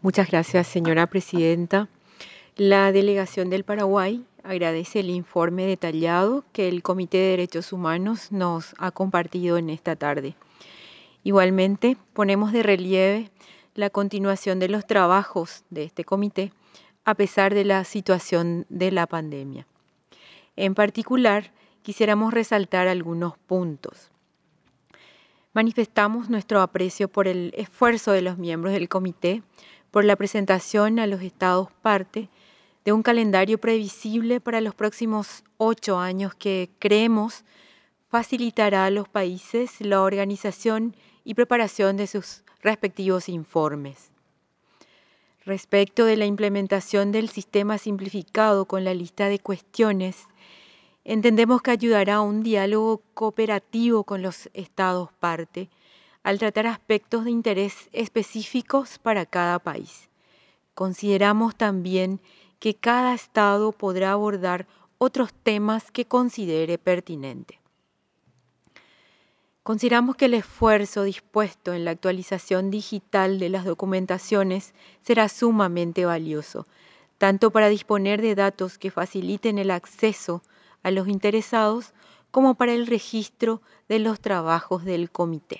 Muchas gracias, señora presidenta. La delegación del Paraguay agradece el informe detallado que el Comité de Derechos Humanos nos ha compartido en esta tarde. Igualmente, ponemos de relieve la continuación de los trabajos de este comité a pesar de la situación de la pandemia. En particular, quisiéramos resaltar algunos puntos. Manifestamos nuestro aprecio por el esfuerzo de los miembros del comité por la presentación a los Estados parte de un calendario previsible para los próximos 8 años que creemos facilitará a los países la organización y preparación de sus respectivos informes. Respecto de la implementación del sistema simplificado con la lista de cuestiones, entendemos que ayudará a un diálogo cooperativo con los Estados parte al tratar aspectos de interés específicos para cada país. Consideramos también que cada Estado podrá abordar otros temas que considere pertinente. Consideramos que el esfuerzo dispuesto en la actualización digital de las documentaciones será sumamente valioso, tanto para disponer de datos que faciliten el acceso a los interesados como para el registro de los trabajos del comité.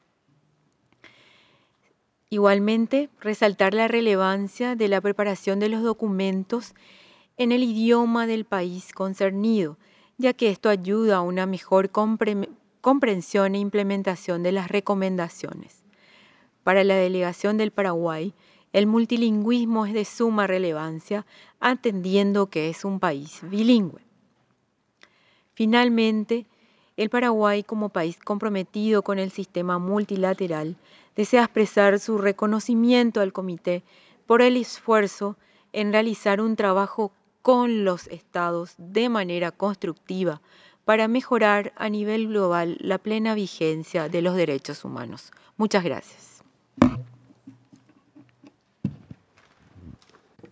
Igualmente, resaltar la relevancia de la preparación de los documentos en el idioma del país concernido, ya que esto ayuda a una mejor comprensión e implementación de las recomendaciones. Para la delegación del Paraguay, el multilingüismo es de suma relevancia, atendiendo que es un país bilingüe. Finalmente, el Paraguay, como país comprometido con el sistema multilateral, desea expresar su reconocimiento al Comité por el esfuerzo en realizar un trabajo con los estados de manera constructiva para mejorar a nivel global la plena vigencia de los derechos humanos. Muchas gracias.